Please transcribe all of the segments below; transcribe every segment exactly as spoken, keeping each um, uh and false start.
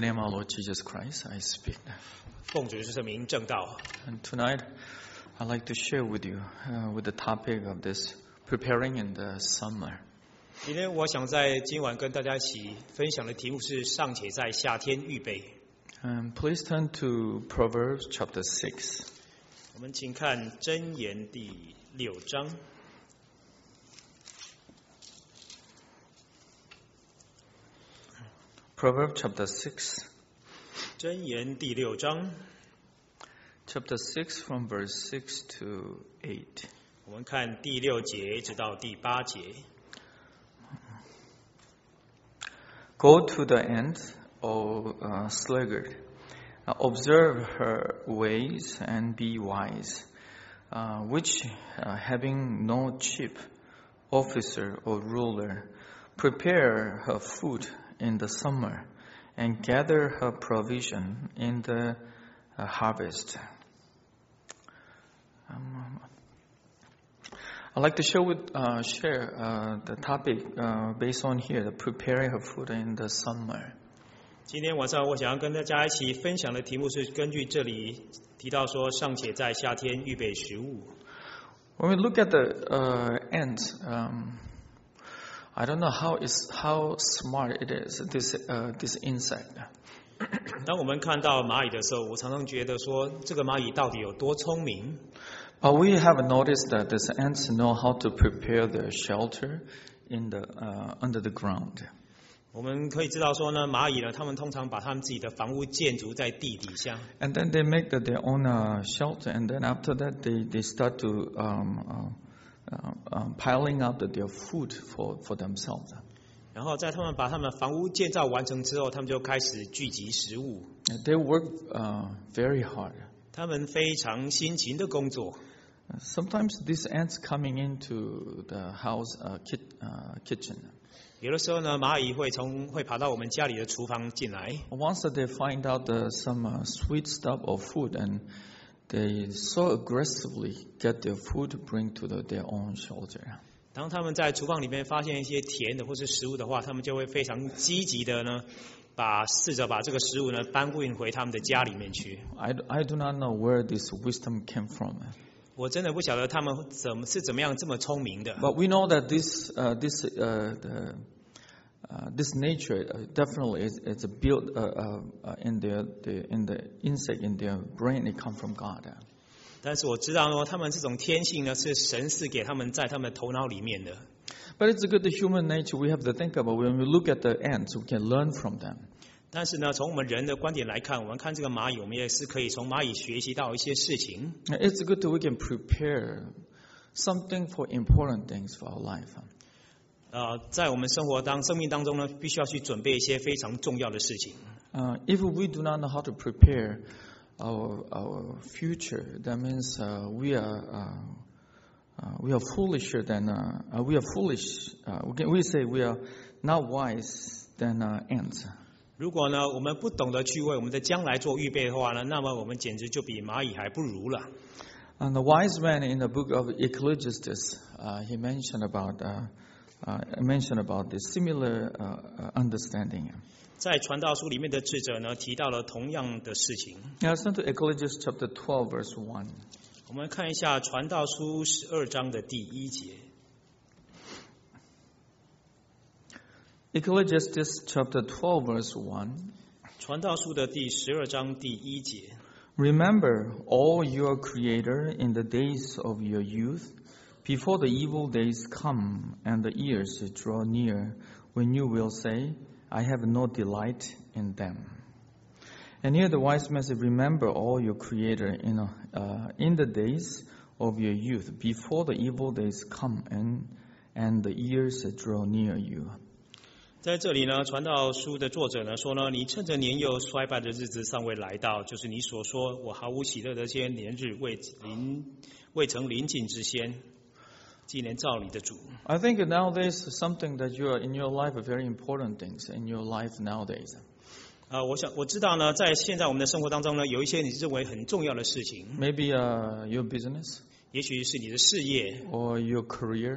In the name of our Lord Jesus Christ, I speak. 奉主耶稣圣名正道。 And tonight, I'd like to share with you uh, with the topic of this preparing in the summer. 今天我想在今晚跟大家一起分享的题目是尚且在夏天预备。 Um, please turn to Proverbs chapter six. 我们请看箴言第六章。 Proverbs chapter six. 箴言第六章， Chapter six from verse six to eight. 我们看第六节直到第八节。 Go to the end, O uh, sluggard. Uh, observe her ways and be wise, uh, which, uh, having no chief officer or ruler, prepare her food in the summer and gather her provision in the uh, harvest. Um, I'd like to share with uh, share uh, the topic uh, based on here, the preparing her food in the summer. 今天晚上我想要跟大家一起分享的题目是根据这里提到说尚且在夏天预备食物。 When we look at the uh, ant, um, I don't know how is how smart it is. This uh, this insect. 当我们看到蚂蚁的时候，我常常觉得说这个蚂蚁到底有多聪明。 But we have noticed that these ants know how to prepare their shelter in the uh, under the ground. 我们可以知道说呢，蚂蚁呢，它们通常把它们自己的房屋建筑在地底下。 And then they make the, their own uh, shelter, and then after that they, they start to um, uh, uh, um, piling up the, their food for, for themselves. 然后在他们把他们房屋建造完成之后，他们就开始聚集食物。 They work uh, very hard. 他们非常辛勤的工作。 Sometimes these ants coming into the house uh, kit, uh, kitchen. 有的时候呢，蚂蚁会从会跑到我们家里的厨房进来。 Once that they find out the, some uh, sweet stuff or food, and they so aggressively get their food to bring to the, their own shelter. 当他们在厨房里面发现一些甜的或是食物的话，他们就会非常积极的呢，把试着把这个食物呢搬运回他们的家里面去。 I, I do not know where this wisdom came from. 我真的不晓得他们怎么是怎么样这么聪明的。 But we know that this uh, this uh, the, uh, this nature uh, definitely is it's built uh, uh, in their the, in the insect in their brain. It comes from God. 但是我知道呢，他们这种天性呢是神赐给他们在他们头脑里面的。 But it's a good the human nature we have to think about. When we look at the ants, we can learn from them. 但是呢，从我们人的观点来看，我们看这个蚂蚁，我们也是可以从蚂蚁学习到一些事情。 It's good that we can prepare something for important things for our life. 呃，在我们生活当生命当中呢，必须要去准备一些非常重要的事情。 Uh, if we do not know how to prepare our our future, that means uh, we are uh, uh, we are foolisher than uh, uh, we are foolish. Uh, we can, we say we are not wise than uh, ants. 如果呢，我们不懂得去为我们的将来做预备的话呢，那么我们简直就比蚂蚁还不如了。 And the wise man in the book of Ecclesiastes, uh, he mentioned about uh, uh, mentioned about this similar uh, uh, understanding. 在传道书里面的智者呢，提到了同样的事情。 Now, let's turn to Ecclesiastes chapter twelve, verse one. 我们看一下传道书十二章的第一节。 Ecclesiastes chapter twelve, verse one. 传道书的第十二章第一节。 Remember all your Creator in the days of your youth, before the evil days come and the years draw near, when you will say, I have no delight in them. And here the wise man said, remember all your Creator in, uh, in the days of your youth, before the evil days come and, and the years draw near you. 在这里呢，传道书的作者呢说呢，你趁着年幼衰败的日子尚未来到，就是你所说我毫无喜乐的这些年日未临未曾临近之先，纪念造你的主。 I think nowadays something that you are in your life are very important things in your life nowadays. 啊、我想我知道呢，在现在我们的生活当中呢，有一些你认为很重要的事情， Maybe uh, your business 也许是你的事业， or your career.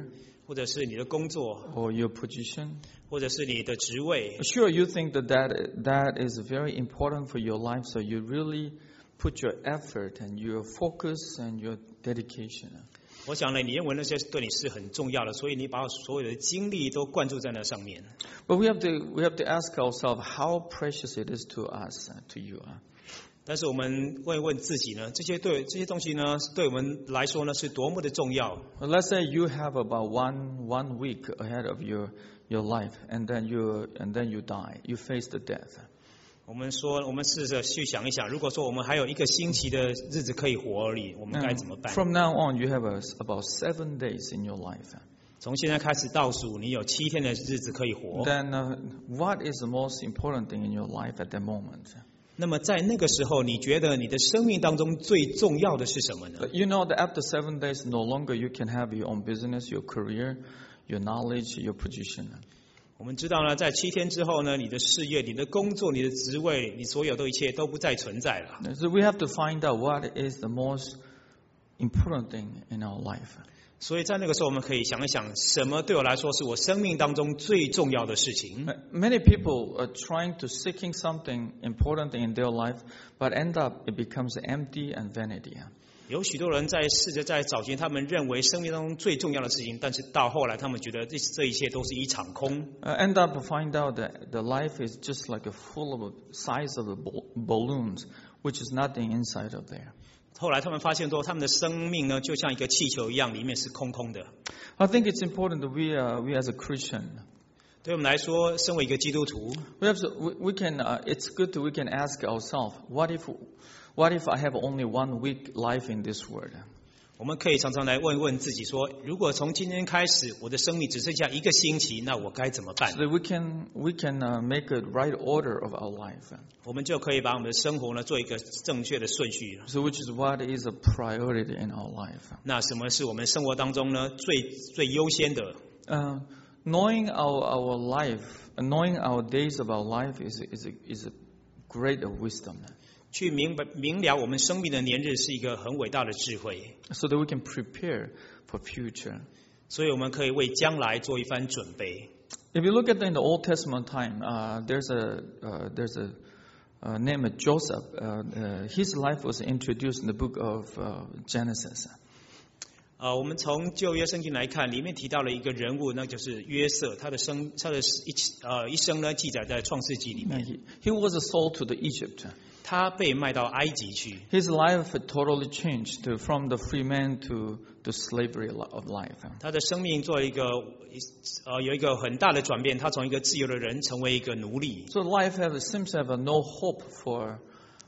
或者是你的工作， or your position. 或者是你的职位。 Sure, you think that that, that is very important for your life, so you really put your effort and your focus and your dedication. 我想呢，你认为那些对你是很重要的，所以你把所有的精力都灌注在那上面。 But we have to we have to ask ourselves how precious it is to us, uh, to you. Uh. 但是我们问一问自己呢，这些对这些东西呢，对我们来说呢，是多么的重要。 Well, let's say you have about one one week ahead of your your life, and then you and then you die. You face the death. 我们说，我们试着去想一想，如果说我们还有一个星期的日子可以活而已，我们该怎么办？ From now on, you have a, about seven days in your life. 从现在开始倒数，你有七天的日子可以活。 Then, uh, what is the most important thing in your life at that moment? 那么在那个时候，你觉得你的生命当中最重要的是什么呢？ But you know that after seven days, no longer you can have your own business, your career, your knowledge, your position. 我们知道呢，在七天之后呢，你的事业、你的工作、你的职位、你所有的一切都不再存在了。 So we have to find out what is the most important thing in our life. 所以在那个时候，我们可以想一想，什么对我来说是我生命当中最重要的事情？ Many people are trying to seeking something important in their life, but end up it becomes empty and vanity. 有许多人在试着在找寻他们认为生命当中最重要的事情，但是到后来他们觉得这这一切都是一场空。 Uh, end up find out that the life is just like a full of a size of a ball- balloons, which is nothing inside of there. 后来他们发现说，他们的生命呢，就像一个气球一样，里面是空空的。 I think it's important that we, uh, we as a Christian, 对我们来说，身为一个基督徒， we have to, we, we can, uh, it's good that we can ask ourselves, what if, what if I have only one week life in this world? 我们可以常常来问一问自己说，如果从今天开始，我的生命只剩下一个星期，那我该怎么办 So？ that we can, we can uh, make a right order of our life. 我们就可以把我们的生活呢做一个正确的顺序。 So which is what is a priority in our life. 那什么是我们生活当中呢最最优先的？ Uh, knowing our, our life, knowing our days of our life is, is, a, is a great wisdom. 去明白明了我们生命的年日是一个很伟大的智慧， So that we can prepare for future. 所以我们可以为将来做一番准备。 If you look at the, in the Old Testament time, uh, there's a uh, there's a uh, named Joseph. Uh, uh, his life was introduced in the book of uh, Genesis. 呃，我们从旧约圣经来看，里面提到了一个人物，那就是约瑟，他的生他的一呃一生呢记载在创世纪里 And 面。 he, he was sold to the Egypt. 他被卖到埃及去， His life had totally changed to, from the free man to to slavery of life. 他的生命做一个呃有一个很大的转变，他从一个自由的人成为一个奴隶。 So life have, seems to have no hope for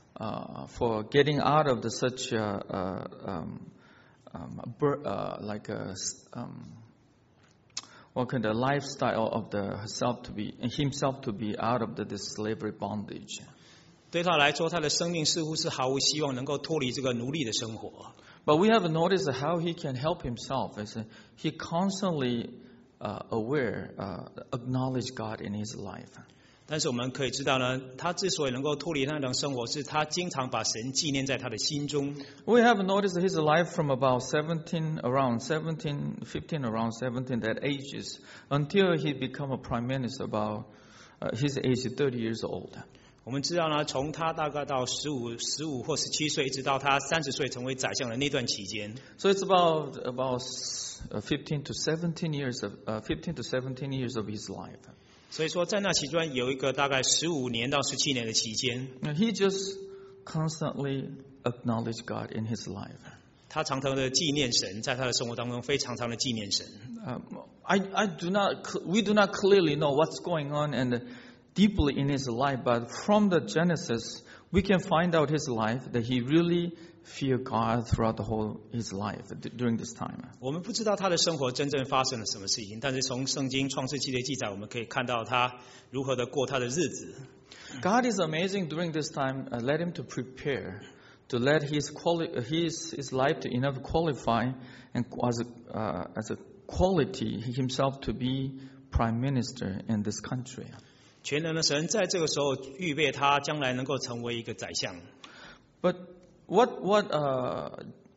uh, for getting out of the such uh, uh, um, um, uh, like a um, what kind of lifestyle of the self to be himself to be out of the this slavery bondage. 对他来说，他的生命似乎是毫无希望能够脱离这个奴隶的生活。 But we have noticed how he can help himself. As he constantly uh, aware, uh, acknowledge God in his life. 但是我们可以知道呢，他之所以能够脱离那种生活，是他经常把神纪念在他的心中。 We have noticed his life from about seventeen, around seventeen, fifteen, around seventeen, that ages, until he become a prime minister about uh, his age thirty years old. 我们知道呢，从他大概到十五、十五或十七岁，一直到他三十岁成为宰相的那段期间， So it's about about uh, fifteen to seventeen years of uh, fifteen to seventeen years of his life. 所以说在那期间有一个大概十五年到十七年的期间， And he just constantly acknowledged God in his life. 他常常的纪念神，在他的生活当中非常常的纪念神。 Um, I I do not we do not clearly know what's going on and deeply in his life, but from the Genesis we can find out his life that he really feared God throughout the whole his life during this time. 我们不知道他的生活真正发生了什么事情，但是从圣经创世纪的记载，我们可以看到他如何的过他的日子。 God is amazing during this time. Uh, let him to prepare, to let his quali- his his life to enough qualify and as a uh, as a quality himself to be prime minister in this country. 全能的神在这个时候预备他将来能够成为一个宰相。 But what what uh,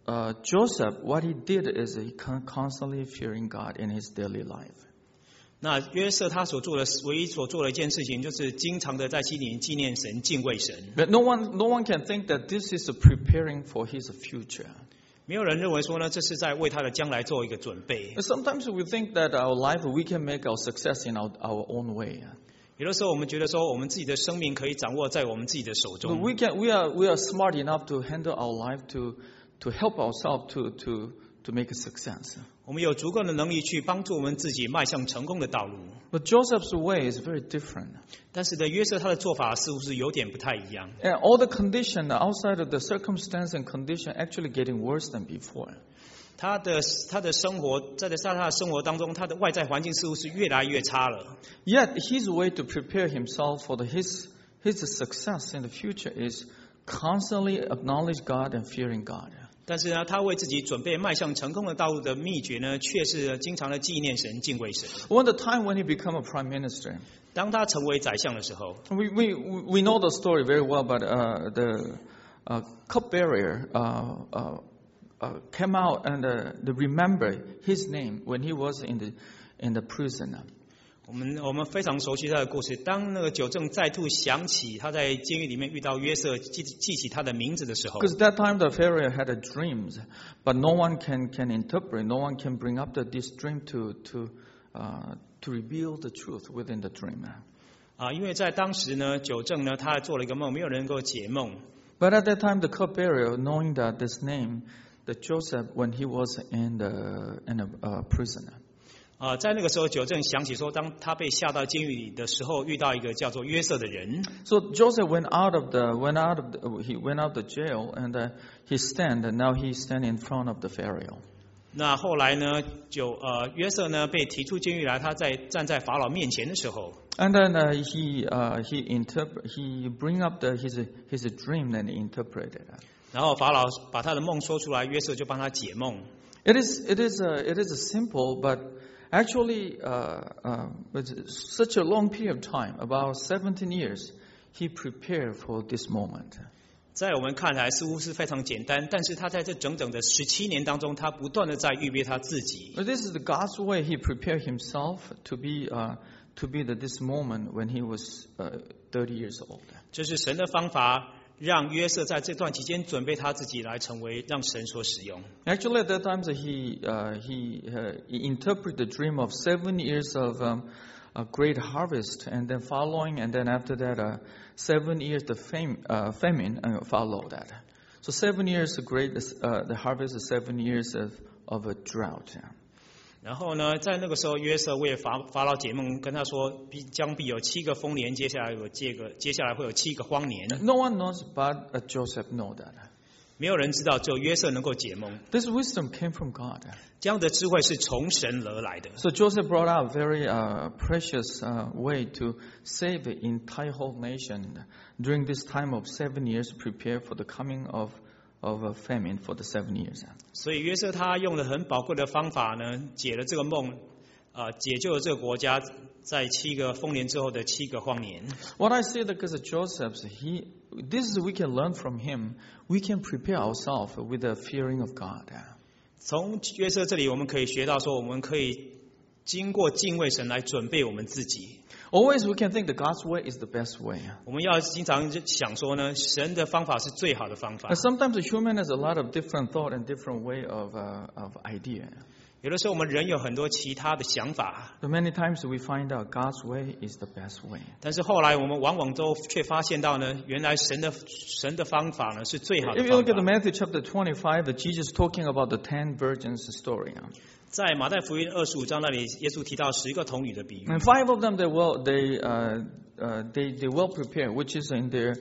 uh, Joseph, what he did is he con- constantly fearing God in his daily life. 那约瑟他所做的唯一所做的一件事情，就是经常的在心里纪念神、敬畏神。 But no one, no one can think that this is preparing for his future. 没有人认为说呢，这是在为他的将来做一个准备。 Sometimes we think that our life we can make our success in our, our own way. 有的时候我们觉得说，我们自己的生命可以掌握在我们自己的手 But 中。 we can, we are, we are smart enough to handle our life to, to help ourselves to, to, to make a success. 我们有足够的能力去帮助我们自己迈向成功的道路。 But Joseph's way is very different. 但是呢，约瑟他的做法似乎是有点不太一样。 And all the condition outside of the circumstance and condition actually getting worse than before. 他的他的生活，在在他的生活当中，他的外在环境似乎是越来越差了。 Yet his way to prepare himself for the, his, his success in the future is constantly acknowledge God and fearing God. 但是呢，他为自己准备迈向成功的道路的秘诀呢，却是经常的纪念神、敬畏神。 When the time when he became a prime minister, 当他成为宰相的时候， we, we, we know the story very well, but uh, the uh, cupbearer uh, uh, uh, came out and uh, they remember his name when he was in the, in the prison. 我们我们非常熟悉他的故事。当那个九正再度想起他在监狱里面遇到约瑟，记记起他的名字的时候， Because that time the Pharaoh had a dreams, but no one can, can interpret, no one can bring up the, this dream to, to, uh, to reveal the truth within the dream. 啊，因为在当时呢，九正呢他做了一个梦，没有人能够解梦。 But at that time the cupbearer, knowing that this name, that Joseph, when he was in the, in a uh, prison. 啊，在那个时候，九正想起说，当他被下到监狱里的时候，遇到一个叫做约瑟的人。 So Joseph went out of the went out of the, he went out the jail and uh, he stand and now he stand in front of the Pharaoh. 那后来呢，就呃约瑟呢被提出监狱来，他在站在法老面前的时候， And then uh, he uh, he interpret he bring up the his his dream and interpreted it. 然后法老把他的梦说出来，约瑟就帮他解梦。 It is it is a, it is a simple but actually uh, uh, with such a long period of time, about seventeen years, he prepared for this moment. 在我们看来似乎是非常简单，但是他在这整整的十七年当中，他不断的在预备他自己。 But this is the God's way. He prepared himself to be uh, to be the, this moment when he was uh, thirty years old. 这是神的方法，让约瑟在这段期间准备他自己来成为让神所使用。 Actually, at that time, he uh, he, uh, he interpreted the dream of seven years of um, a great harvest, and then following, and then after that, uh, seven years the fam- uh, famine uh, followed that. So seven years the great uh, the harvest, seven years of of a drought. 然后呢，在那个时候，约瑟为法法老解梦，跟他说，必将必有七个丰年，接下来有这个，接下来会有七个荒年。 No one knows, but uh, Joseph know that. 没有人知道，只有约瑟能够解梦。 This wisdom came from God. 这样的智慧是从神而来的。 So Joseph brought out a very uh, precious uh, way to save the entire whole nation during this time of seven years, prepare for the coming of of a famine for the seven years. 所以约瑟他用了很宝贵的方法呢，解了这个梦，呃，解救了这个国家在七个丰年之后的七个荒年。 What I say because of Joseph's, he this is we can learn from him. We can prepare ourselves with the fearing of God. 从约瑟这里，我们可以学到说，我们可以经过敬畏神来准备我们自己。 Always we can think that God's way is the best way. 我们要经常想说呢，神的方法是最好的方法 But。sometimes the human has a lot of different thought and different way of uh, of idea. 有的时候我们人有很多其他的想法， But many times we find out God's way is the best way. 但是后来我们往往都却发现到呢，原来神的神的方法呢是最好的 If you 方 look at the 法。 Matthew chapter twenty-five, that Jesus talking about the ten virgins story. 在马太福音二十五章那里，耶稣提到十个童女的比喻。 And five of them they well they uh, uh, they they well prepared, which is in their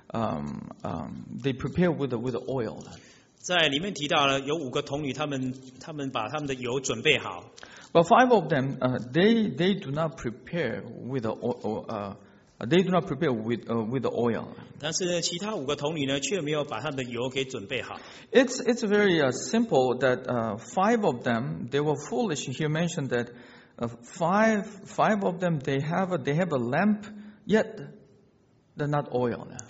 um, um, they prepare with the, with the oil. 在里面提到了有五个童女，她们她们把她们的油准备好， But five of them uh, they they do not prepare with the o- uh, they do not prepare with uh, with the oil. 但是呢，其他五个童女呢，却没有把她们的油给准备好。 It's it's very uh, simple that uh, five of them they were foolish. He mentioned that uh, five five of them they have a, they have a lamp, yet they're not oil.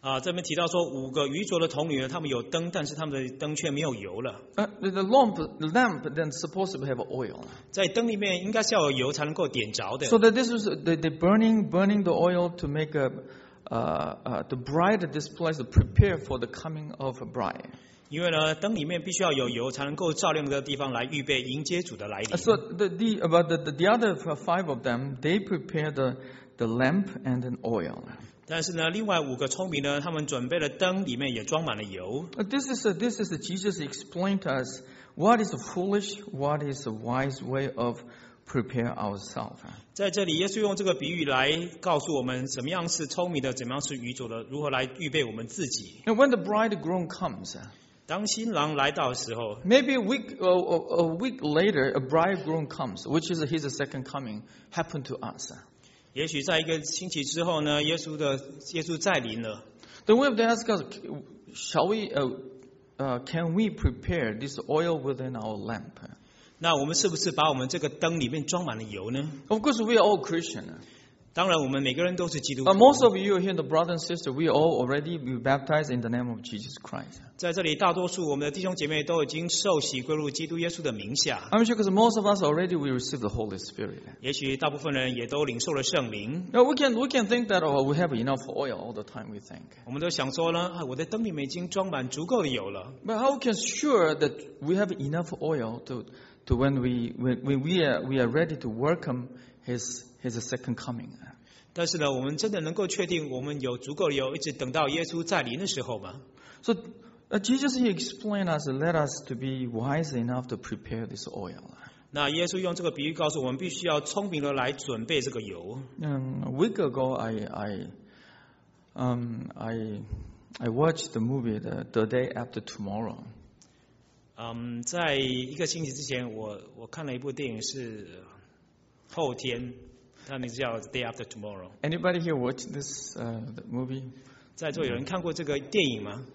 啊，这边提到说五个愚拙的童女呢，他们有灯，但是他们的灯却没有油了。 Uh, the the lamp, the lamp then supposed to have oil. 在灯里面应该是要有油才能够点着的。 So that this was the, the burning, burning the oil to make a, uh, uh, the bride displays to prepare for the coming of a bride. 因为呢，灯里面必须要有油，才能够照亮这个地方来预备迎接主的来临。 So the, the about the, the, the other five of them, they prepare the, the lamp and an oil. 但是呢，另外五个聪明呢，他们准备了灯，里面也装满了油。 This is a, this is a, Jesus explained to us what is a foolish, what is a wise way of prepare ourselves. 在这里，耶稣用这个比喻来告诉我们，怎么样是聪明的，怎么样是愚拙的，如何来预备我们自己。 And when the bridegroom comes, 当新郎来到的时候， maybe a week uh, a a week later, a bridegroom comes, which is his second coming, happened to us. 也许在一个星期之后呢，耶稣的耶稣再临了。 Then we have to ask us, shall we, uh, uh, can we prepare this oil within our lamp? 那我们是不是把我们这个灯里面装满了油呢？ Of course, we are all Christian. 当然，我们每个人都是基督徒。 Uh, most of you here, the brother and sister, we all already be baptized in the name of Jesus Christ. 在这里，大多数我们的弟兄姐妹都已经受洗归入基督耶稣的名下。 I'm sure because most of us already we received the Holy Spirit. 也许大部分人也都领受了圣灵。 Now we can we can think that oh we have enough oil all the time. We think, 我们都想说呢，啊，我的灯里面已经装满足够的油了。 but how can sure that we have enough oil to to when we when, when we are we are ready to welcome His His second coming? 但是呢，我们真的能够确定我们有足够的油，一直等到耶稣再临的时候吗？ So uh, Jesus he explained us, let us to be wise enough to prepare this oil. 那耶稣用这个比喻告诉我们，必须要聪明的来准备这个油。 Um, a week ago, I I um I I watched the movie the, the Day After Tomorrow. 嗯，在一个星期之前，我我看了一部电影是后天，它名字叫《The Day After Tomorrow》。 Anybody here watch this uh, movie? 在座有人看过这个电影吗？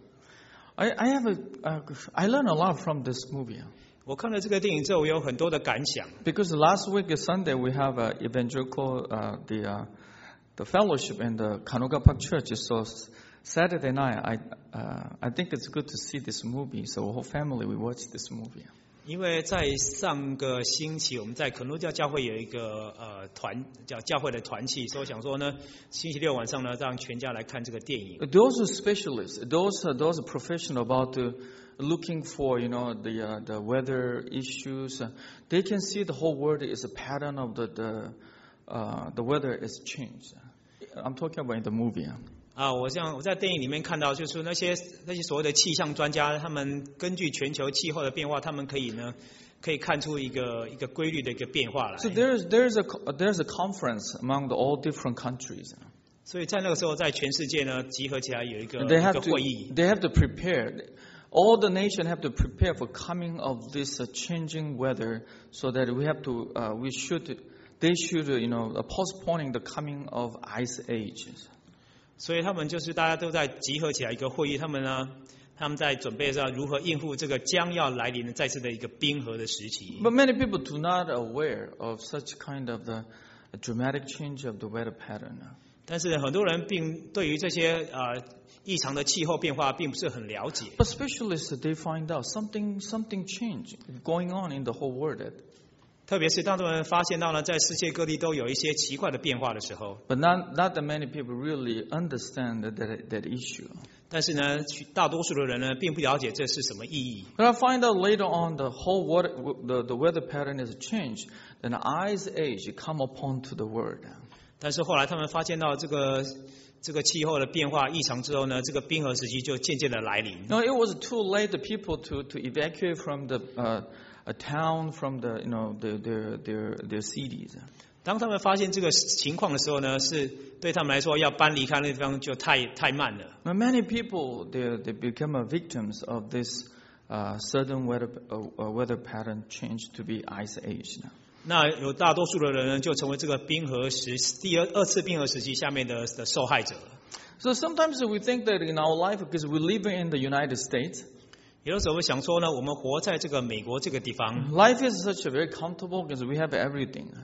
I I have a uh, I learned a lot from this movie. 我看了这个电影之后，我有很多的感想。 Because last week Sunday we have a evangelical uh, the uh, the fellowship in the Canoga Park Church. So Saturday night I uh, I think it's good to see this movie. So our whole family we watch this movie. 因为在上个星期，我们在肯诺教教会有一个呃团叫教会的团契，所以我想说呢，星期六晚上呢，让全家来看这个电影。 Those are specialists. Those are those are professional about uh, looking for you know the uh, the weather issues. Uh, they can see the whole world is a pattern of the the uh, the weather is changed. I'm talking about in the movie. 啊，我像我在电影里面看到，就是那些那些所谓的气象专家，他们根据全球气候的变化，他们可以呢，可以看出一个一个规律的一个变化来。 So there's there's a there's a conference among the all different countries. 所以在那个时候，在全世界呢集合起来有一个 They 一 have 个 to 会议。 they have to prepare. All the nation have to prepare for coming of this uh, changing weather, so that we have to uh, we should they should uh, you know uh, postponing the coming of ice ages. 所以他们就是大家都在集合起来一个会议，他们呢，他们在准备着如何应付这个将要来临的再次的一个冰河的时期。 But many people do not aware of such kind of the dramatic change of the weather pattern. 但是很多人并对于这些呃异常的气候变化并不是很了解。 But specialists they find out something something changed going on in the whole world. 特别是当他们发现到呢，在世界各地都有一些奇怪的变化的时候， But not not that many people really understand that that, that issue. 但是呢，大多数的人呢，并不了解这是什么意义。 But I find out later on the whole water, the, the weather pattern is changed. Then ice age come upon to the world. 但是后来他们发现到这个这个气候的变化异常之后呢，这个冰河时期就渐渐的来临。 No, it was too late. The people to, to evacuate from the uh, a town, from the you know the, their their their cities. 当他们发现这个情况的时候呢，是对他们来说要搬离开那个地方就太太慢了。 Now, many people they they become a victims of this uh, sudden weather uh, weather pattern change to be ice age. Now. 那有大多数的人呢，就成为这个冰河时第二二次冰河时期下面的的受害者。 So sometimes we think that in our life, because we live in the United States, 有的时候会想说呢，我们活在这个美国这个地方， life is such a very comfortable because we have everything.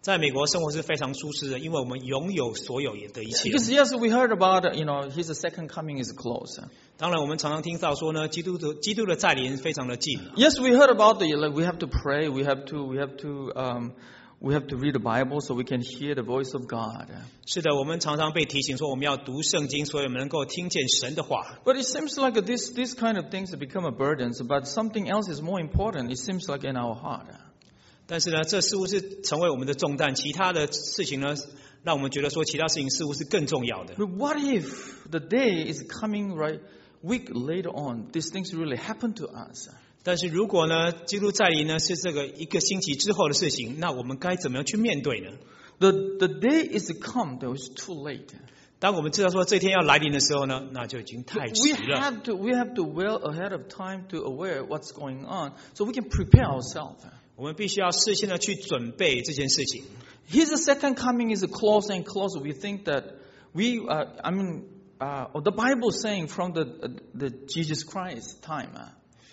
在美国生活是非常舒适的，因为我们拥有所有的一切。 Because yes, we heard about, you know, his second coming is close. 当然，我们常常听到说呢，基督的基督的再临非常的近。 Yes, we heard about the, like, we have to pray, we have to, we have to, um, we have to read the Bible so we can hear the voice of God. 是的，我们常常被提醒说我们要读圣经，所以我们能够听见神的话。 But it seems like this, this kind of things have become a burden, but something else is more important. It seems like in our heart. 但是呢，这似乎是成为我们的重担，其他的事情呢，让我们觉得说其他事情似乎是更重要的。 But what if the day is coming right week later on, these things really happen to us? 但是如果呢，基督再临呢是这个一个星期之后的事情，那我们该怎么样去面对呢？ The, the day is come, though it's too late. 当我们知道说这天要来临的时候呢，那就已经太 We 迟了。 have to, we have to well ahead of time to aware what's going on so we can prepare ourselves. 我们必须要事先的去准备这件事情。 His second coming is closer and closer. We think that we, uh, I mean, uh, the Bible is saying from the, uh, the Jesus Christ time. Uh,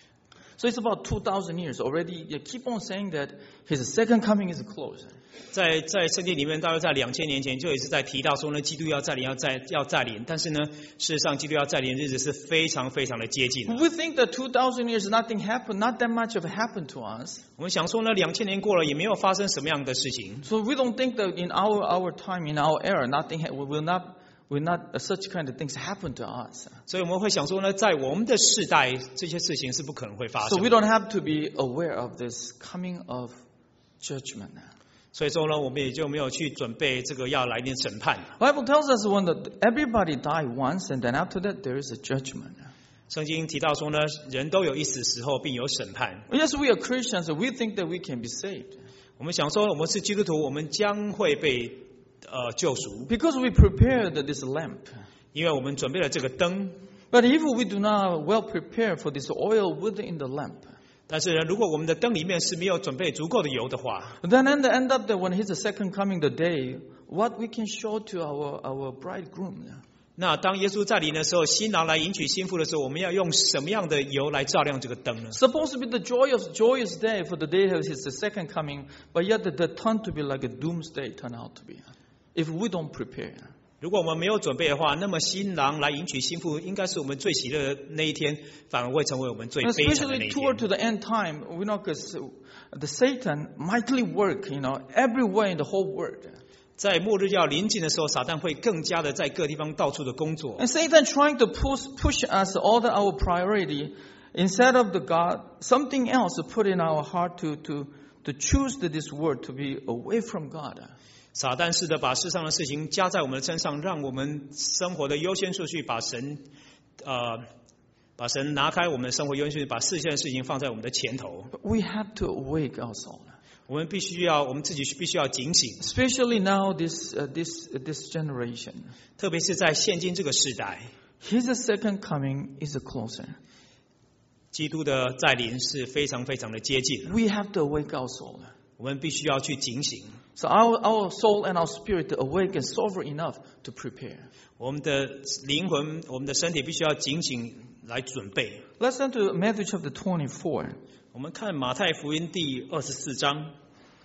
so it's about two thousand years already. You keep on saying that his second coming is close. 在在圣经里面，大约在两千年前就也是在提到说呢，基督要再临，要再要再临。但是呢，事实上，基督要再临的日子是非常非常的接近的。 We think that two thousand years nothing happened, not that much have happened to us. 我们想说呢，两千年过了也没有发生什么样的事情， So we don't think that in our our time, in our era, nothing ha- will not will not uh, such kind of things happen to us. 所以我们会想说呢，在我们的世代，这些事情是不可能会发 So 生 we 的。 don't have to be aware of this coming of judgment. 所以说呢，我们也就没有去准备这个要来临审判。 Bible tells us when the, everybody die once, and then after that there is a judgment. 圣经提到说呢，人都有一死时候，并有审判。 Yes, we are Christians, so we think that we can be saved 我们想说，我们是基督徒，我们将会被呃救赎， because we prepared this lamp. 因为我们准备了这个灯。 But if we do not well prepare for this oil within the lamp, 但是呢，如果我们的灯里面是没有准备足够的油的话， then at the end up there, when his second coming, the day, what we can show to our our bridegroom? 那当耶稣再临的时候，新郎来迎娶新妇的时候，我们要用什么样的油来照亮这个灯呢？ Supposed to be the joyous joyous day for the day of his second coming, but yet the, the turn to be like a doomsday turn out to be. If we don't prepare. 如果我们没有准备的话，那么新郎来迎娶新妇，应该是我们最喜乐的那一天，反而会成为我们最悲惨的那 Especially 一 toward 天。 to the end time, we know because the Satan mightily work, you know, everywhere in the whole world. 在末日要临近的时候，撒旦会更加的在各地方到处的工作。 And Satan trying to push push us all the our priority instead of the God, something else to put in our heart to to to choose the, this word to be away from God. 撒旦似的把世上的事情加在我们的身上，让我们生活的优先顺序把神，呃，把神拿开我们的生活优先顺序，把世界的事情放在我们的前头。 But we have to awake ourselves. 我们必须要，我们自己必须要警醒， Especially now, this uh, this uh, this generation, 特别是在现今这个时代， His second coming is closer. 基督的再临是非常非常的接近， We have to awake our soul. 我们必须要去警醒， So our our soul and our spirit to awake and sober enough to prepare. 我们的灵魂、我们的身体必须要警醒来准备。 Let's turn to Matthew chapter twenty-four. 我们看马太福音第二十四章，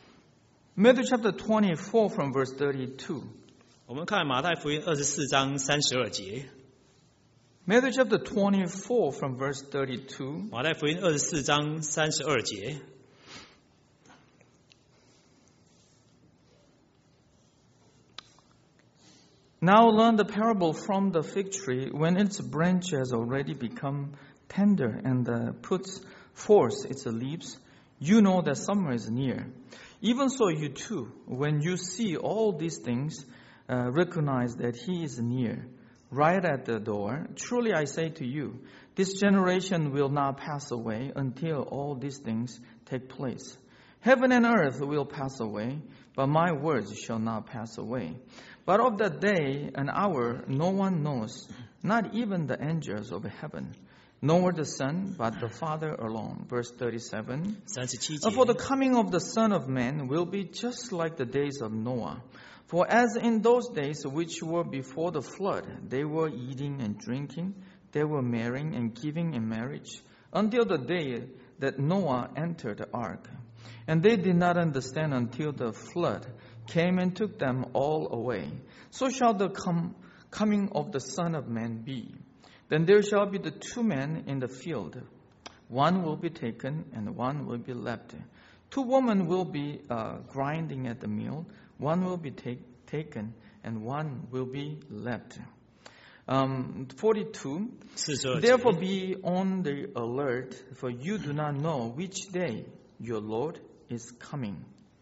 Matthew chapter twenty-four from verse thirty-two. 我们看马太福音二十四章三十二节。 Matthew chapter twenty-four from verse thirty-two. 马太福音二十四章三十二节。 Now learn the parable from the fig tree. When its branch has already become tender and uh, puts forth its leaves, you know that summer is near. Even so you too, when you see all these things, uh, recognize that he is near, right at the door. Truly I say to you, this generation will not pass away until all these things take place. Heaven and earth will pass away, but my words shall not pass away. But of that day and hour no one knows, not even the angels of heaven, nor the Son, but the Father alone. Verse thirty-seven. 三十七节。 For the coming of the Son of Man will be just like the days of Noah. For as in those days which were before the flood, they were eating and drinking, they were marrying and giving in marriage, until the day that Noah entered the ark. And they did not understand until the flood came and took them all away. So shall the com- coming of the Son of Man be. Then there shall be the two men in the field. One will be taken and one will be left. Two women will be uh, grinding at the mill. One will be take, taken and one will be left. Um, forty-two. Therefore be on the alert, for you do not know which day your Lord is coming.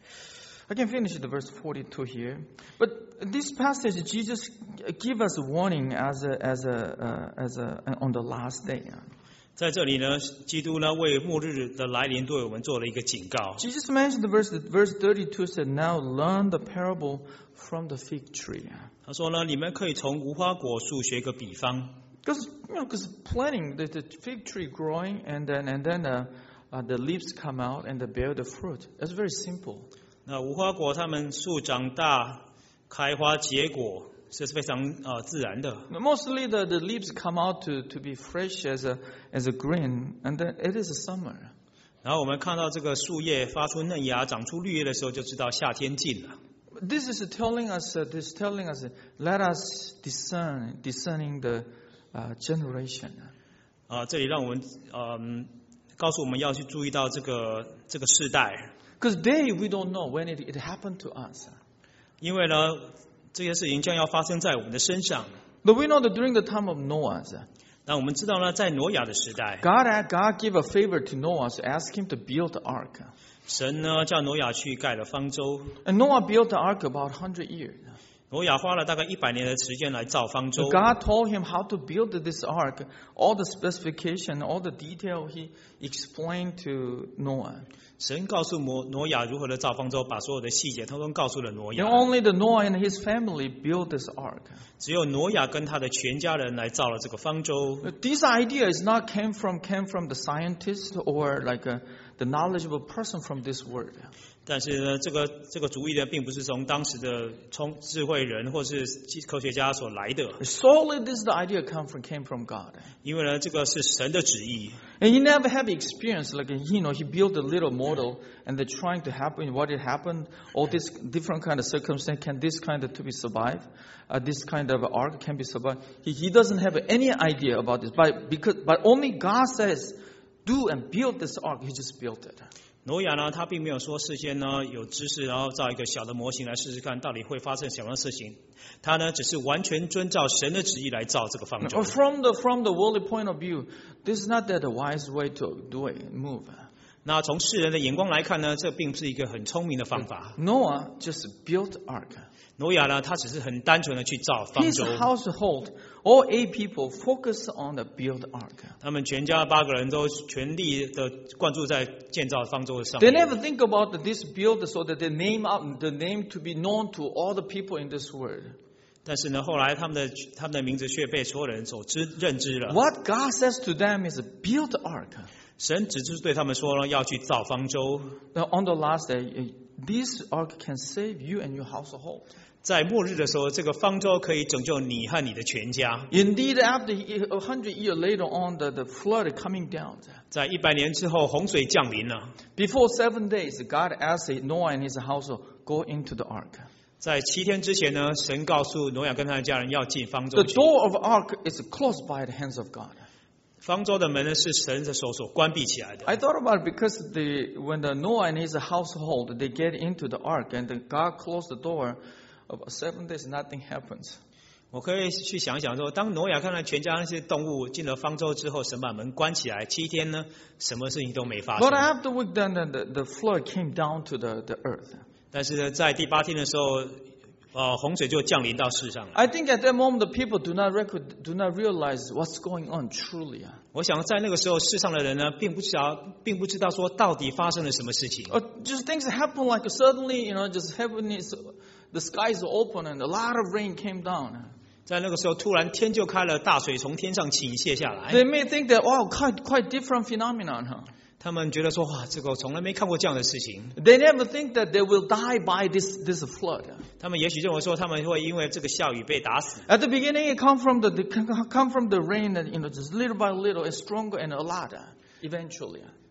I can finish the verse forty-two here. But this passage, Jesus give us a warning as a, as a, uh, as a, on the last day. 在这里呢，基督呢为末日的来临对我们做了一个警告。 Jesus mentioned the verse, verse thirty-two said, "Now learn the parable from the fig tree." 他说呢，你们可以从无花果树学个比方。 Because you know, because planting the, the fig tree growing and then and then uh, uh, the leaves come out and they bear the fruit. It's very simple. 那无花果它们树长大、开花结果。是非常呃自然的。 Mostly the, the leaves come out to, to be fresh as a as a green, and then it is a summer. 然后我们看到这个树叶发出嫩芽、长出绿叶的时候，就知道夏天近了。 This is telling us, uh, this is telling us, uh, let us discern, discerning the uh, generation. 啊、呃，这里让我们嗯、呃、告诉我们要去注意到这个这个世代。 Because day we don't know when it it happened to us. 因为呢。这些事情将要发生在我们的身上。 But we know that during the time of Noah, 那我们知道呢，在挪亚的时代 God, God gave a favor to Noah to ask him to build the ark. 神呢叫挪亚去盖了方舟。 And Noah built the ark about one hundred years. 挪亚花了大概一百年的时间来造方舟。 God told him how to build this ark, all the specification, all the detail he explained to Noah. 神告诉挪挪亚如何的造方舟，把所有的细节通通告诉了挪亚。 And only the Noah and his family built this ark. 只有挪亚跟他的全家人来造了这个方舟。 This idea is not came from came from the scientist or like a, the knowledgeable person from this world. 但是呢，这个这个主意呢，并不是从当时的聪智慧人或是科学家所来的。 Solely this the idea come from came from God. 因为呢，这个是神的旨意。 And he never had experience like you know he built a little model and they're trying to happen what it happened all this different kind of circumstance can this kind of to be survived uh, this kind of ark can be survived. He, he doesn't have any idea about this, but because but only God says do and build this ark. He just built it. 挪亚呢，他并没有说事先呢有知识，然后造一个小的模型来试试看到底会发生什么样的事情。他呢只是完全遵照神的旨意来造这个方舟。 From the from the worldly point of view, this is not that a wise way to do it, move. 那从世人的眼光来看呢，这并不是一个很聪明的方法。 Noah just built ark. 挪亚呢，他只是很单纯的去造方舟。 His household, all eight people, focus on the build ark. 他们全家八个人都全力的灌注在建造方舟的上面。 They never think about this build so that the name out the name to be known to all the people in this world. 但是呢，后来他们的他们的名字却被所有人所知认知了。 What God says to them is build the ark. 神只是对他们说呢，要去造方舟。 Now, on the last day, this ark can save you and your household. 在末日的时候，这个方舟可以拯救你和你的全家。 Indeed, after a hundred years later on, the, the flood coming down. 在一百年之后，洪水降临了。 Before seven days, God asked Noah and his household go into the ark. 在七天之前呢，神告诉挪亚跟他的家人要进方舟 The 去。 door of the ark is closed by the hands of God. 方舟的门呢是神的手所关闭起来的。 I thought about it because the, when the Noah and his household, they get into the ark and the God closed the door, about seven days nothing happens. 我可以去想想说，当挪亚看到全家那些动物进了方舟之后，神把门关起来，七天呢，什么事情都没发生。 But after we done, the, the flood came down to the, the earth. 但是呢，在第八天的时候，呃，洪水就降临到世上了。 I think at that moment the people do not record, do not realize what's going on truly. 我想在那个时候，世上的人呢，并不知道，并不知道说到底发生了什么事情。 Or just things happen like suddenly, you know, just heaven is, the skies are open and a lot of rain came down. 在那个时候，突然天就开了，大水从天上倾泻下来。 They may think that, wow, quite, quite different phenomenon, huh? 他们觉得说，哇，这个我从来没看过这样的事情。 They never think that they will die by this, this flood. 他们也许认为说，他们会因为这个下雨被打死。 At the beginning, it come from the, the come from the rain, and you know, just little by little, it's stronger and a lot. Eventually.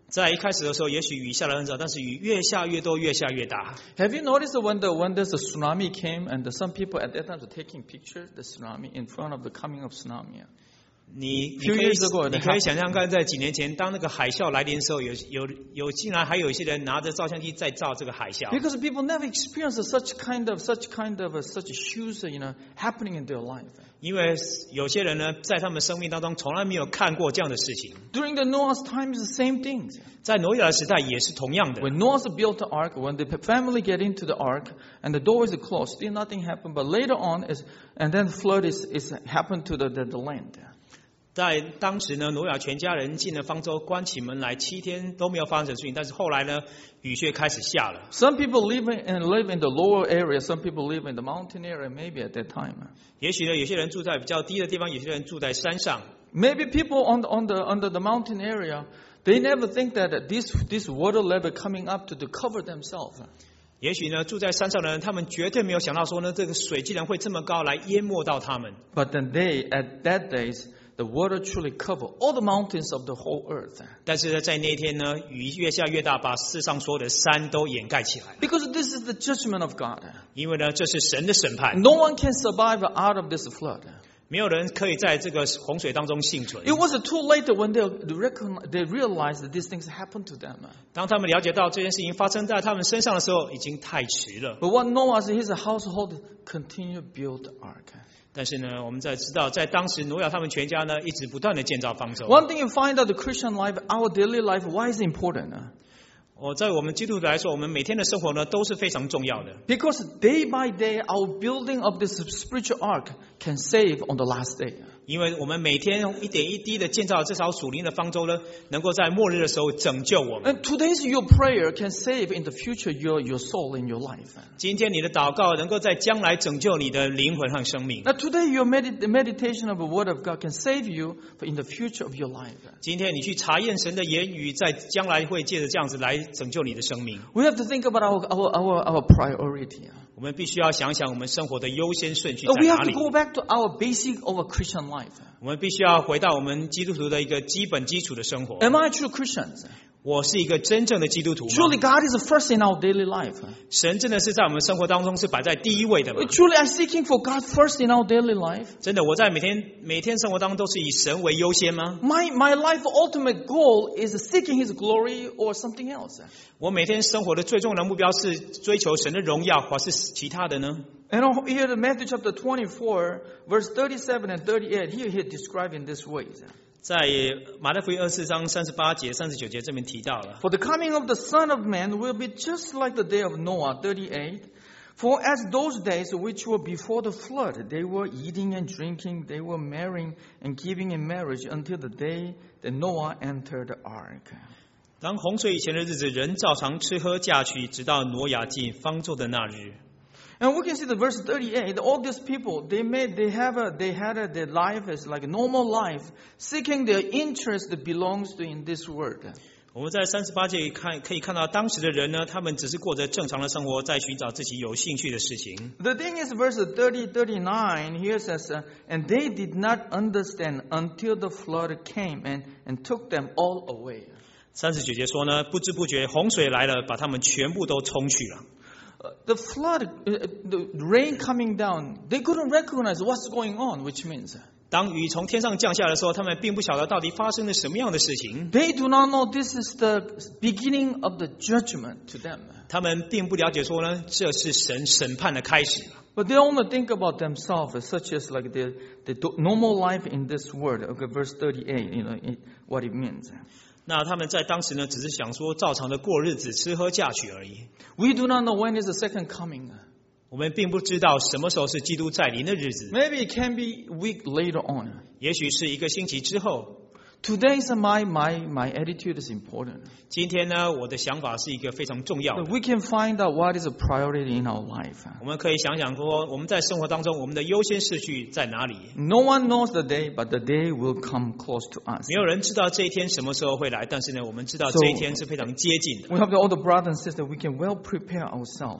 在一开始的时候，也许雨下得很少，但是雨越下越多，越下越大。 Have you noticed that when the when there's a tsunami came and the, some people at that time were taking pictures the tsunami in front of the coming of tsunami? 你你 Few 可以 years ago, 你 it 可以 happened. 想象看，在几年前，当那个海啸来临的时候，有有有竟然还有一些人拿着照相机在照这个海啸。 Because people never experienced such kind of such kind of uh, such issues, you know, happening in their life. 因为有些人呢，在他们生命当中从来没有看过这样的事情。 During the Noah's time, it's the same things. 在挪亚的时代也是同样的。 When Noah built the ark, when the family get into the ark and the doors are closed, still nothing happened. But later on, is and then flood is, is happened to the, the, the land. 在当时呢，挪亚全家人进了方舟，关起门来，七天都没有发生什么事情。但是后来呢，雨却开始下了。 Some people live in, and live in the lower area. Some people live in the mountain area. Maybe at that time. 也许呢，有些人住在比较低的地方，有些人住在山上。 Maybe people on the, on the under the mountain area, they never think that this this water level coming up to, to cover themselves. 也许呢，住在山上的人，他们绝对没有想到说呢，这个水竟然会这么高，来淹没到他们。 But then they at that days. The water truly covered all the mountains of the whole earth. 但是呢，在那一天呢，雨越下越大，把世上所有的山都掩盖起来。 Because this is the judgment of God. 因为呢，这是神的审判， No one can survive out of this flood. 没有人可以在这个洪水当中幸存。 It was too late when they recognize, they realized that these things happened to them. 当他们了解到这件事情发生在他们身上的时候，已经太迟了。 But what Noah and his household continued to build the ark. 但是呢，我们在知道，在当时挪亚他们全家呢，一直不断的建造方舟。 One thing you find out the Christian life, our daily life, why is it important? 我在我们基督徒来说，我们每天的生活呢都是非常重要的。 Because day by day, our building of this spiritual ark can save on the last day. 因为我们每天一点一滴的建造这艘属灵的方舟呢，能够在末日的时候拯救我们。 And today's your prayer can save in the future your, your soul in your life. 今天你的祷告能够在将来拯救你的灵魂和生命。 Now today your medit- meditation of the Word of God can save you in the future of your life. 今天你去查验神的言语，在将来会借着这样子来拯救你的生命。 We have to think about our, our, our, our priority. 我们必须要想想我们生活的优先顺序在 We 哪 have to 里。 go back to our basic of a Christian life. 我们必须要回到我们基督徒的一个基本基础的生活。 Am I a true Christian? 我是一个真正的基督徒吗？ Truly God is first in our daily life. 神真的是在我们生活当中是摆在第一位的吗？ Truly I'm seeking for God first in our daily life. 真的，我在每天每天生活当中都是以神为优先吗？ My, my life ultimate goal is seeking His glory or something else. 我每天生活的最重要的目标是追求神的荣耀，或是其他的呢？ And here in Matthew chapter twenty-four, verse thirty-seven and thirty-eight, here he described in this way. 在马太福音二十四章三十八节、三十九节这边提到了。 For the coming of the Son of Man will be just like the day of Noah, thirty-eight. For as those days which were before the flood, they were eating and drinking, they were marrying and giving in marriage until the day that Noah entered the ark. 当洪水以前的日子，人照常吃喝嫁娶，直到挪亚进方舟的那日。 And we can see the verse thirty-eight. All these people, they made, they have a, they had a, their life as like a normal life, seeking their interest that belongs to in this world. 我们在三十八节看可以看到，当时的人呢，他们只是过着正常的生活，在寻找自己有兴趣的事情。 The thing is, verse thirty, thirty-nine, here says, uh, and they did not understand until the flood came and, and took them all away. 三十九节说呢，不知不觉洪水来了，把他们全部都冲去了。 The flood, uh, the rain coming down, they couldn't recognize what's going on, which means 当雨从天上降下的时候，他们并不晓得到底发生了什么样的事情。 they do not know this is the beginning of the judgment to them. 他们并不了解说呢，这是神审判的开始。 But they only think about themselves, such as like the, the normal life in this world. Okay, verse thirty-eight, you know, it, what it means. 那他们在当时呢，只是想说照常的过日子，吃喝嫁娶而已。 We do not know when is the second coming. 我们并不知道什么时候是基督再临的日子， Maybe it can be a week later on. 也许是一个星期之后。 Today's my, my, my attitude is important. 今天呢，我的想法是一个非常重要的。 We can find out what is a priority in our life. 我们可以想想说，我们在生活当中，我们的优先次序在哪里？ No one knows the day, but the day will come close to us. 没有人知道这一天什么时候会来，但是呢，我们知道 So- 这一天是非常接近的。 We have all the brothers and sisters, we can well prepare ourselves.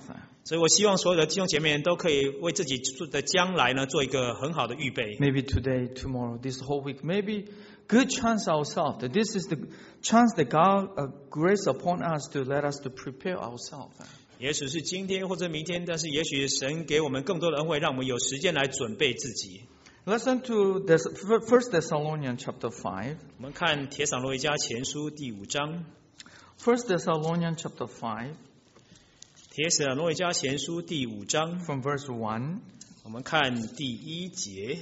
所以我希望所有的弟兄姐妹都可以为自己的将来呢做一个很好的预备。 Maybe today, tomorrow, this whole week, maybe good chance ourselves. That this is the chance that God uh, grace upon us to let us to prepare ourselves. 也许是今天或者明天，但是也许神给我们更多的恩惠，让我们有时间来准备自己。 Listen to this, First Thessalonians chapter five. 我们看帖撒罗尼迦前书第五章。 First Thessalonians chapter five, 帖撒罗尼迦前书第五章， from verse one. 我们看第一节。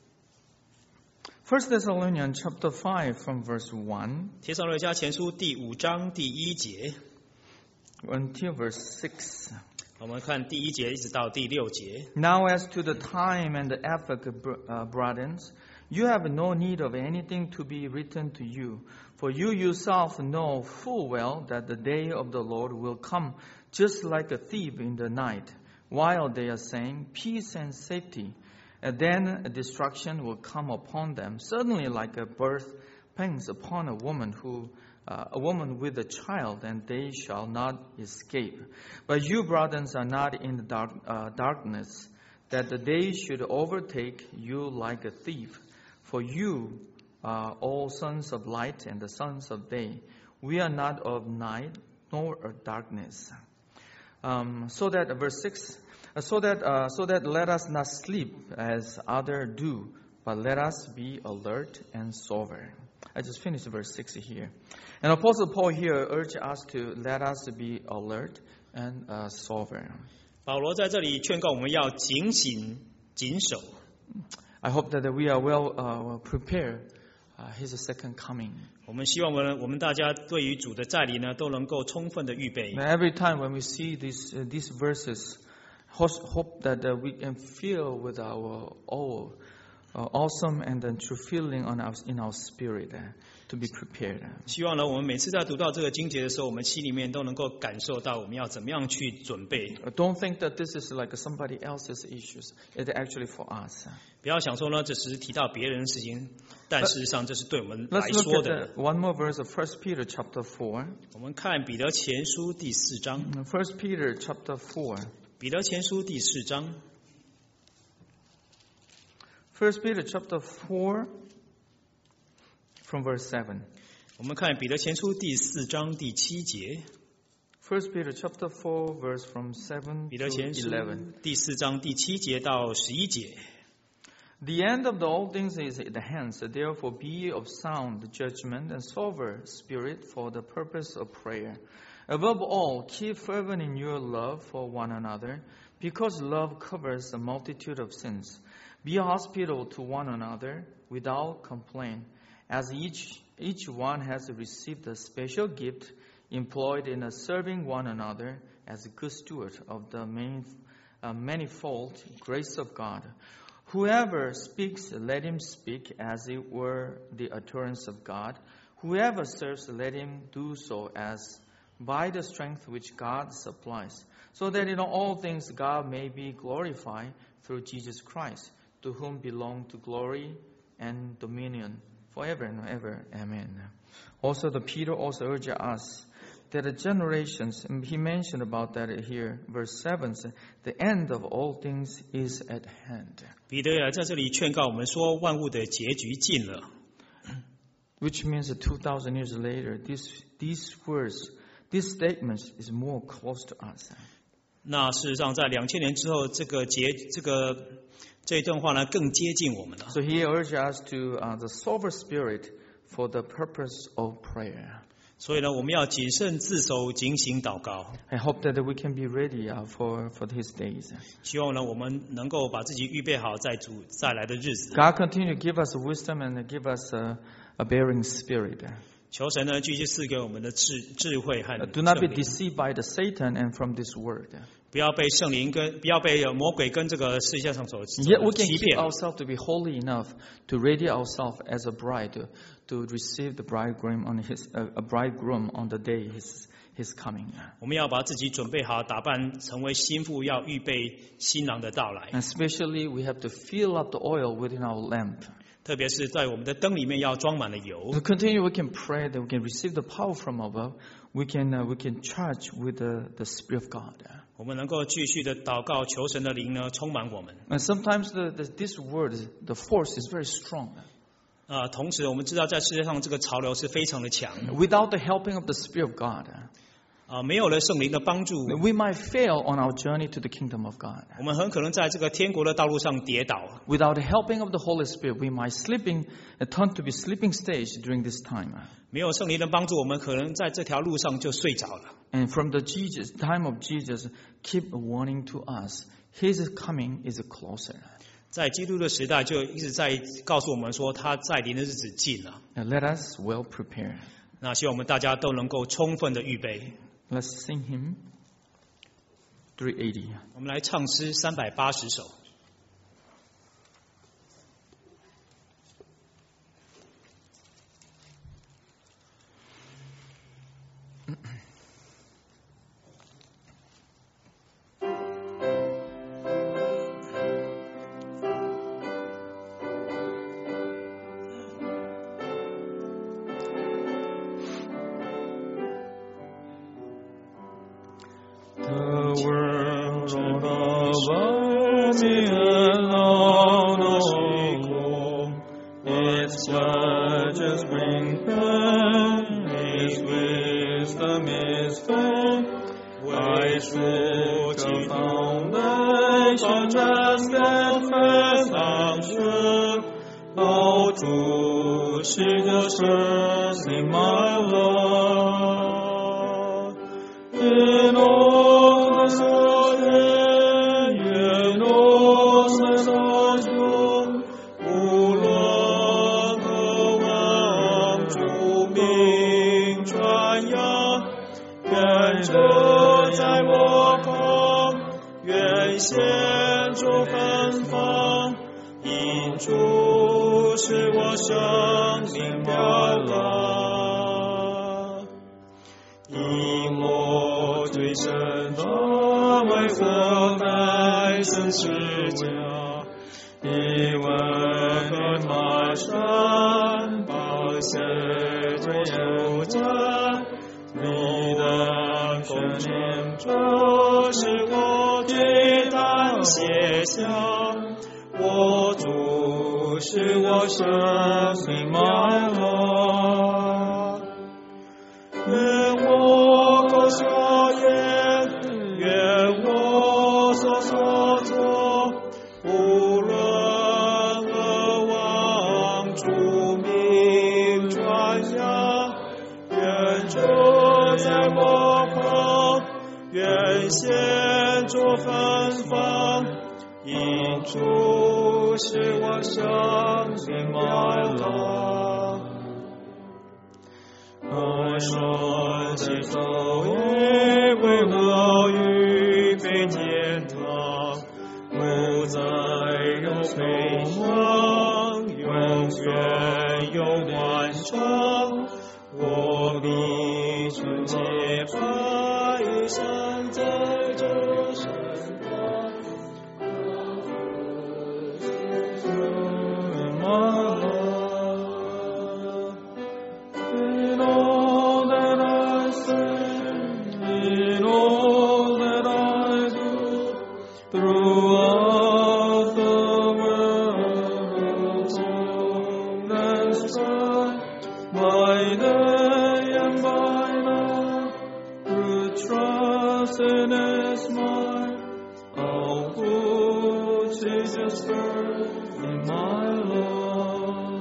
First Thessalonians chapter five, from verse one 帖撒罗尼迦前书第五章第一节， until verse six. 我们看第一节一直到第六节。 Now as to the time and the epoch, uh, brothers, you have no need of anything to be written to you, for you yourself know full well that the day of the Lord will come just like a thief in the night, while they are saying peace and safety. And then destruction will come upon them, suddenly like a birth pangs upon a woman who Uh, a woman with a child, and they shall not escape. But you, brothers, are not in the dark, uh, darkness, that the day should overtake you like a thief. For you are all sons of light and the sons of day. We are not of night nor of darkness. Um, so that, uh, verse six, uh, so that uh, so that let us not sleep as others do, but let us be alert and sober. I just finished verse six here. And Apostle Paul here urged us to let us be alert and uh, sober. 保罗在这里劝告我们要警醒、谨守。 I hope that we are well uh, prepared uh, his second coming. 我们希望我们我们大家对于主的再临呢，都能够充分的预备。 Every time when we see these uh, these verses, hope that uh, we can feel with our all uh, awesome and then true feeling on our, in our spirit. Uh, To be prepared. 希望呢，我们每次在读到这个经节的时候，我们心里面都能够感受到我们要怎么样去准备。 Don't think that this is like somebody else's issues. It's actually for us. 不要想说呢，这只是提到别人的事情，但事实上这是对我们来 Let's 说 look 的。 at the, one more verse of First Peter chapter four. 我们看彼得前书第四章。 First Peter chapter four. 彼得前书第四章。 First Peter chapter four. From verse seven. 我们看彼得前书第四章第七节。 First Peter chapter four, verse from seven 彼 to 得前书 eleven. 第四章第七节到十一节。 The end of the all things is in the hands. Therefore be of sound judgment and sober spirit for the purpose of prayer. Above all, keep fervent in your love for one another, because love covers a multitude of sins. Be hospitable to one another without complaint. As each, each one has received a special gift, employed in serving one another as a good steward of the main, uh, manifold grace of God. Whoever speaks, let him speak as it were the utterance of God. Whoever serves, let him do so as by the strength which God supplies, so that in all things God may be glorified through Jesus Christ, to whom belong to glory and dominion forever and ever. Amen. Also, the Peter also urged us that the generations, and he mentioned about that here, verse seven, the end of all things is at hand. 彼得也在这里劝告我们说，万物的结局近了。 Which means that two thousand years later, these these words, these statements is more close to us. 那事实上，在两千年之后，这个结这个这一段话呢，更接近我们了。 So he urged us to uh, the sober spirit for the purpose of prayer. 所以呢，我们要谨慎自守，警醒祷告。 I hope that we can be ready uh, for for his days. 希望呢，我们能够把自己预备好，在主再来的日子。 God continue to give us wisdom and give us a, a bearing spirit. 求神呢，继续赐给我们的智智慧和 Uh, do not be 圣灵 deceived by the Satan and from this word. 不要被圣灵跟不要被魔鬼跟这个世界上所 Yet we can 欺 keep 骗。 ourselves to be holy enough to ready ourselves as a bride to, to receive the bridegroom on his uh, a bridegroom on the day his his coming. 我们要把自己准备好，打扮成为心腹，要预备新郎的到来。 And especially we have to fill up the oil within our lamp. 特别是在我们的灯里面要装满了油。 To continue, we can pray that we can receive the power from above. We can uh, we can charge with the, the Spirit of God. 我们能够继续的祷告，求神的灵呢充满我们。 And sometimes the, the, this word, the force is very strong. 啊、同时我们知道在世界上这个潮流是非常的强， Without the helping of the Spirit of God, 啊、没有了圣灵的帮助， we might fail on our journey to the kingdom of God. 我们很可能在这个天国的道路上跌倒。 Without the helping of the Holy Spirit, we might sleeping uh, turn to be sleeping stage during this time. 没有圣灵的帮助，我们可能在这条路上就睡着了。 And from the Jesus time of Jesus, keep warning to us, His coming is closer. 在基督的时代，就一直在告诉我们说，他在临的日子近了。 And let us well prepare. 那希望我们大家都能够充分的预备。 Let's sing hymn three eighty. 我们来唱诗三百八十首。 The world above me alone, oh, its judges bring pain, its wisdom is faint. I seek a foundation just steadfast and sure. Oh, true, she just trusts in my Lord. In all the soul, in all the soul,无论何往主名传扬，愿主在我口，愿献主芬芳，因主是我生命标杆。因我最深的为何在生世家，以为和他山宝血追求家，你的奉献就是我最胆写下，我主是我生命脉络。愿我口所言，愿我所所做，无论何往主名传扬，愿主在我口，愿献主芬芳，因主是我生命脉络。我说这所谓为我预备天堂，不再有悲伤，永远有完成。我必纯洁白上在这身旁，In all that I say, in all that I do, throughout the world, home and strife, by day and by night, through trust in His might, I'll put Jesus first in my Lord.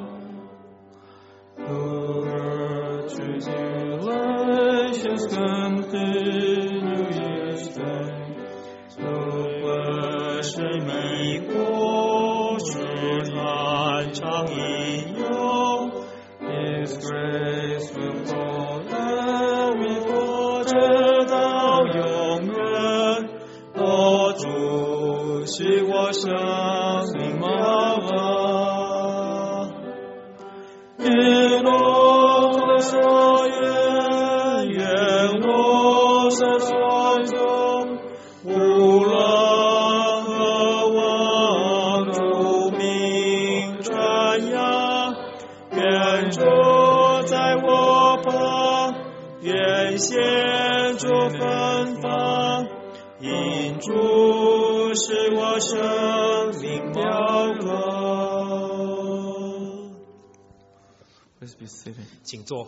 The tribulations continue each day, the flesh 迷惑是漫长引诱 His grace will follow me 我直到永远。我主是我生命脉络。因我的所愿，愿我所所求，无论何往主名传愿主在我旁，愿献主芬芳，因主是我生命标杆。 Please be seated. 请坐。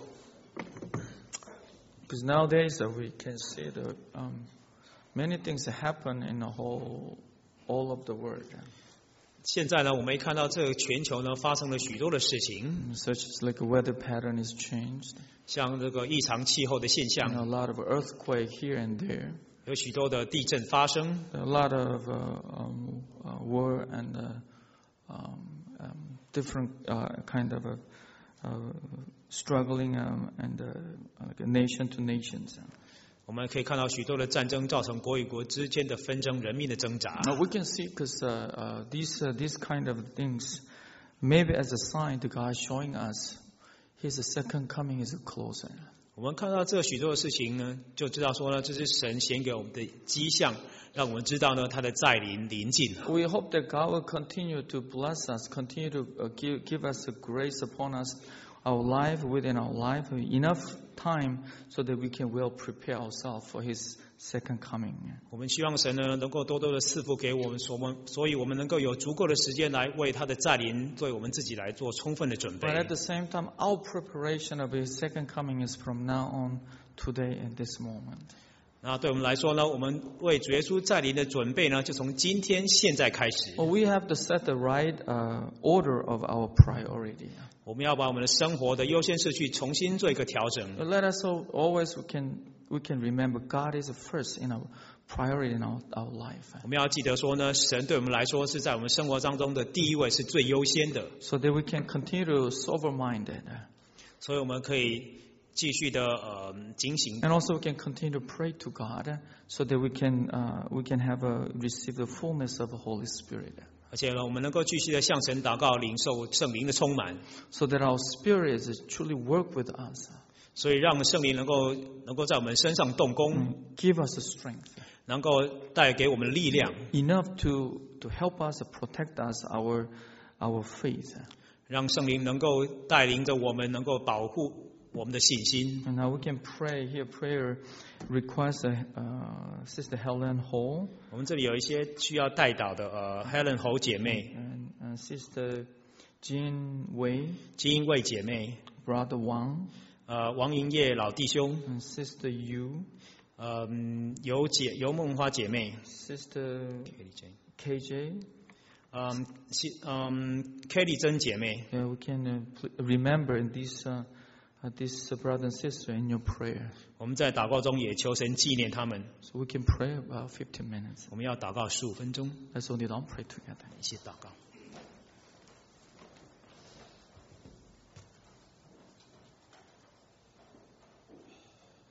Because nowadays uh, we can see that um, many things happen in the whole, all of the world. 现在呢，我们看到这个全球呢发生了许多的事情， Such as like a weather pattern is changed. 像这个异常气候的现 You know, 象， a lot of earthquake here and there. 有许多的地震发生， A lot of uh, um, uh, war and uh, um, um, different uh, kind of uh, uh, struggling um, and uh, like a nation to nations. 我们可以看到许多的战争造成国与国之间的纷争、人民的挣扎。 Now we can see because uh, uh, these uh, these kind of things, maybe as a sign to God showing us His second coming is closer. 我们看到这许多的事情呢，就知道说呢，这是神显给我们的迹象，让我们知道呢，他的再临临近了。 We hope that God will continue to bless us, continue to uh, give, give us the grace upon us, our life, within our life, enough time so that we can well prepare ourselves for His second coming. 我们希望神呢，能够多多的赐福给我们，所我们，所以我们能够有足够的时间来为他的再临，对我们自己来做充分的准备。 But at the same time, our preparation of His second coming is from now on, today, and this moment. 那对我们来说呢，我们为主耶稣再临的准备呢，就从今天现在开始。 Well, we have to set the right uh, order of our priority. 我们要把我们的生活的优先顺序重新做一个调整。 But let us al- always we can we can remember God is first in our priority in our, our life, 我们要记得说呢，神对我们来说是在我们生活当中的第一位，是最优先的， so that we can continue to sober-minded, 所以我们可以继续的呃警醒， and also we can continue to pray to God, so that we can uh, we can have a, receive the fullness of the Holy Spirit, 而且呢，我们能够继续的向神祷告，领受圣灵的充满， so that our spirits truly work with us, 所以让圣灵能够能够在我们身上动工， give us the strength 能够带给我们力量， enough to to help us protect us our our faith. 让圣灵能够带领着我们，能够保护我们的信心。 And now we can pray here. Prayer request uh, Sister Helen Hall 我们这里有一些需要代祷的呃 Helen 侯姐妹、 and uh, Sister Jean Wei, 金卫姐妹、 Brother Wang, 呃王营业老弟兄、 and Sister Yu, 呃嗯尤姐尤梦花姐妹、 Sister K J. 嗯西嗯 Kelly 珍姐妹。 Yeah, we can uh, pl- remember these uh, uh, these uh, brother and sister in your prayer. 我们在祷告中也求神纪念他们。 So we can pray about fifteen minutes. 我们要祷告十五分钟， Let's only don't pray together. 一起祷告。